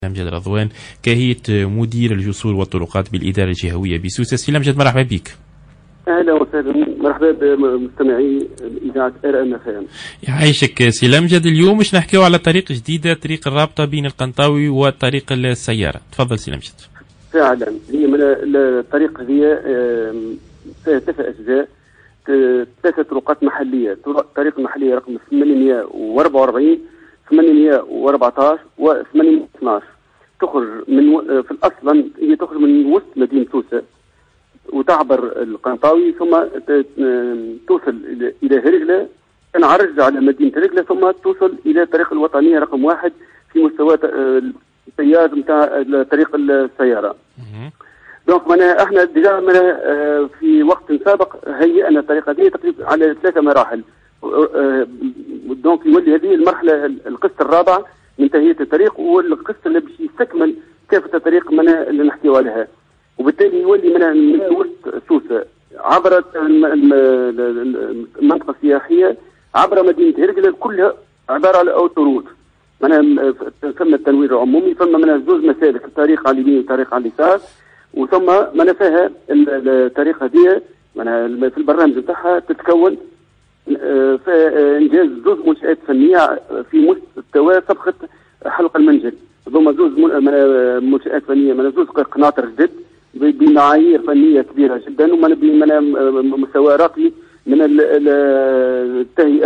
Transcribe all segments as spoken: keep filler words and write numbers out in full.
أمجد رضوان كهيئة مدير الجسور والطرقات بالإدارة الجهوية بسوسة. سي أمجد مرحبا بك. اهلا وسهلا، مرحبا بمستمعي اذاعه ار ان اف ام. يعيشك سي أمجد. اليوم مش نحكيو على طريق جديده، طريق الرابطه بين القنطاوي وطريق السياره. تفضل سي أمجد. فعلا هي من الطريق هذه فيها ثلاث اجزاء، ثلاثه طرقات محليه. طريق محليه رقم ثمانمئة وأربعة وأربعين ثمانمئة وأربعة عشر و ثمانمئة واثناشر تخرج من في الاصل هي تخرج من وسط مدينه سوسه وتعبر القنطاوي ثم توصل الى هرقله، تنعرج على مدينه هرقله ثم توصل الى الطريق الوطنيه رقم واحد في مستوى التيار نتاع طريق السياره. دونك معناها احنا ديجا في وقت سابق هيئنا الطريقه هذه تقريبا على ثلاثه مراحل. دونك يولي هذه المرحله القسط الرابع من تهيئه الطريق، والقسط اللي باش يستكمل كافه الطريق من اللي نحكيو عليها، وبالتالي يولي من من وسط سوسه عبر المنطقه السياحيه عبر مدينه هرقله كلها عباره على اوتوروت. معناها ثم التنوير العمومي، ثم منها زوج مسالك، طريق على اليمين وطريق على اليسار، وثم منها فيها الطريقه هذه معناها في البرنامج نتاعها تتكون في انجاز زوج منشات فنيه في مستوى صبغه حلق المنجل. ثم زوج منشات فنيه من زوج قناطر جدد بمعايير فنيه كبيره جدا، ومن مستوى راقي من التهيئه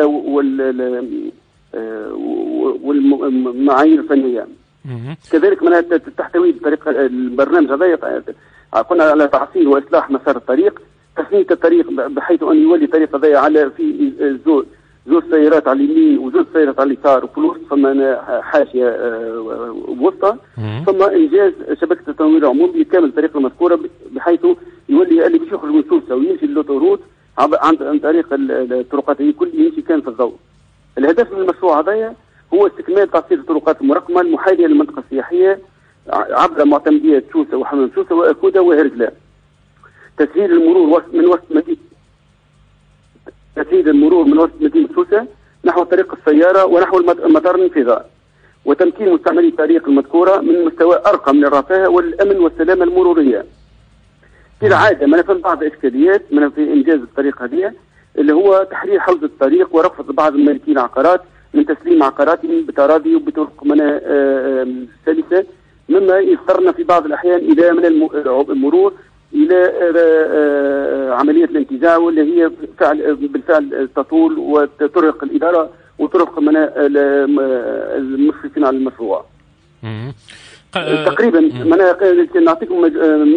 والمعايير الفنيه. كذلك من تحتوي طريق البرنامج هذا قلنا على تعصير واصلاح مسار الطريق، تسميه الطريق بحيث ان يولي الطريق هذا على في زوج زوج سيارات على اليمين وزوج سيارات على اليسار، وفي الوسط ثم حاشيه وسطى، ثم انجاز شبكه التنوير العمومي بكامل الطريق المذكوره، بحيث يولي اللي باش يخرج من سوسه ويمشي للوتوروت عن طريق الطرقات هي كل يمشي كان في الضوء. الهدف من المشروع هذا هو استكمال تعطيل الطرقات المرقمه المحاذيه للمنطقه السياحيه عبر معتمديه سوسه وحمام سوسه واكوده وهرقله. تسهيل المرور من وسط مدينه تسهيل المرور من وسط مدينه سوسه نحو طريق السياره ونحو مطار الانفاض، وتمكين مستعملي الطريق المذكوره من مستوى ارقى من الرفاهه والامن والسلامه المروريه. كالعاده ما فهم بعض الاشكاليات من في انجاز الطريق هذه، اللي هو تحرير حوزه الطريق ورفض بعض المالكين العقارات من تسليم عقاراتهم بتراضي وبطرق سلسه، مما يضطرنا في بعض الاحيان الى من المرور الى عمليه الانتزاع، واللي هي فعل بالفعل تطول وتطرق الاداره وطرق من المشرفين على المشروع. تقريبا انا نعطيكم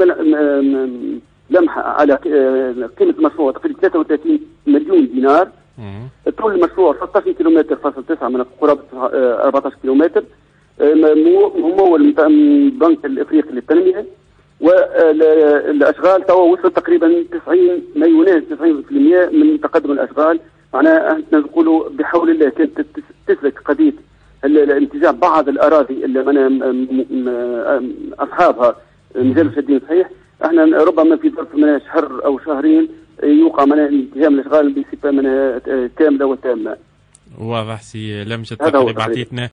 لمحه على قيمه المشروع، تقريبا ثلاثة وثلاثين مليون دينار. طول المشروع ستة عشر كيلومتر فاصل تسعة من قرابه أربعة عشر كيلومتر، ممول من البنك الافريقي للتنميه، والاشغال توا وصل تقريبا تسعين ما يناهز تسعين بالمئة من تقدم الاشغال. معناها احنا نقولوا بحول الله كانت تسلك قضيه الانتزاع بعض الاراضي اللي من اصحابها مازالوا شادين صحيح، احنا ربما في ظرف من شهر او شهرين يوقع من انتهاء الاشغال بصفه من كامله وتامه. واضح سي لمجد، تقريبا عطيتنا